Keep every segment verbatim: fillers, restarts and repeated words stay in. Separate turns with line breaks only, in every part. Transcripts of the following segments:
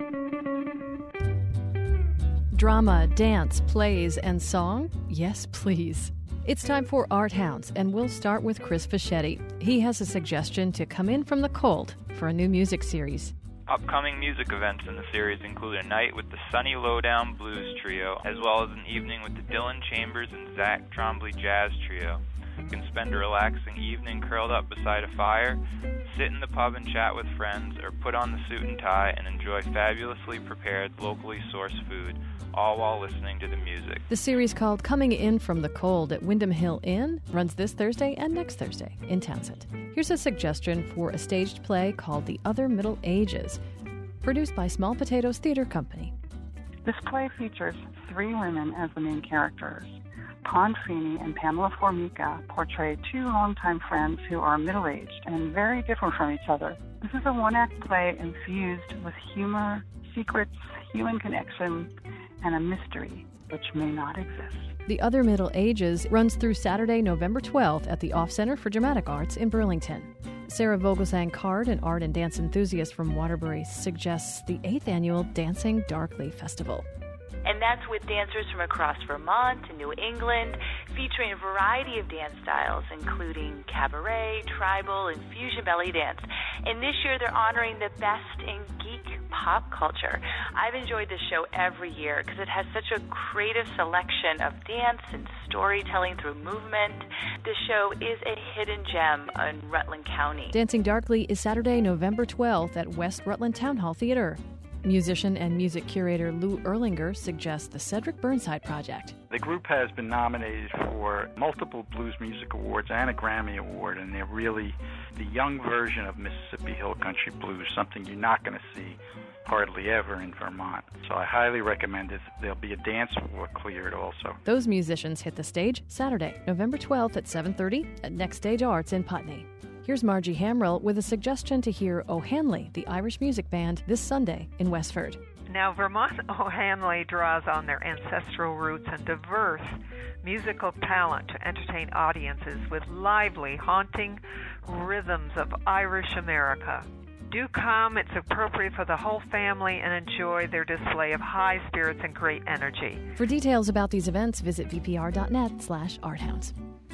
Drama, dance, plays, and song? Yes, please. It's time for Art Hounds, and we'll start with Chris Fischetti. He has a suggestion to come in from the cold for a new music series.
Upcoming music events in the series include a night with the Sunny Lowdown Blues Trio, as well as an evening with the Dylan Chambers and Zach Trombley Jazz Trio. You can spend a relaxing evening curled up beside a fire, sit in the pub and chat with friends, or put on the suit and tie and enjoy fabulously prepared, locally sourced food, all while listening to the music.
The series, called Coming In From the Cold at Windham Hill Inn, runs this Thursday and next Thursday in Townsend. Here's a suggestion for a staged play called The Other Middle Ages, produced by Small Potatoes Theater Company.
This play features three women as the main characters. Pon Feeney and Pamela Formica portray two longtime friends who are middle-aged and very different from each other. This is a one-act play infused with humor, secrets, human connection, and a mystery which may not exist.
The Other Middle Ages runs through Saturday, November twelfth at the Off Center for Dramatic Arts in Burlington. Sarah Vogelsang-Card, an art and dance enthusiast from Waterbury, suggests the eighth annual Dancing Darkly Festival.
And that's with dancers from across Vermont and New England, featuring a variety of dance styles, including cabaret, tribal, and fusion belly dance. And this year they're honoring the best in geek pop culture. I've enjoyed this show every year because it has such a creative selection of dance and storytelling through movement. This show is a hidden gem in Rutland County.
Dancing Darkly is Saturday, November twelfth at West Rutland Town Hall Theater. Musician and music curator Lou Erlinger suggests the Cedric Burnside Project.
The group has been nominated for multiple Blues Music Awards and a Grammy Award, and they're really the young version of Mississippi Hill Country Blues, something you're not going to see hardly ever in Vermont. So I highly recommend it. There'll be a dance floor cleared also.
Those musicians hit the stage Saturday, November twelfth at seven thirty at Next Stage Arts in Putney. Here's Margie Hamrill with a suggestion to hear O'Hanley, the Irish music band, this Sunday in Westford.
Now, Vermont O'Hanley draws on their ancestral roots and diverse musical talent to entertain audiences with lively, haunting rhythms of Irish America. Do come. It's appropriate for the whole family, and enjoy their display of high spirits and great energy.
For details about these events, visit vpr.net slash arthounds.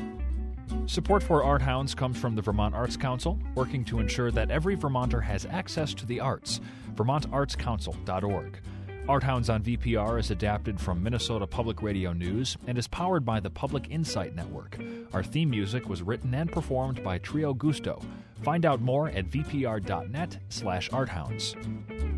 Support for Art Hounds comes from the Vermont Arts Council, working to ensure that every Vermonter has access to the arts. vermont arts council dot org. Art Hounds on V P R is adapted from Minnesota Public Radio News and is powered by the Public Insight Network. Our theme music was written and performed by Trio Gusto. Find out more at vpr.net slash arthounds.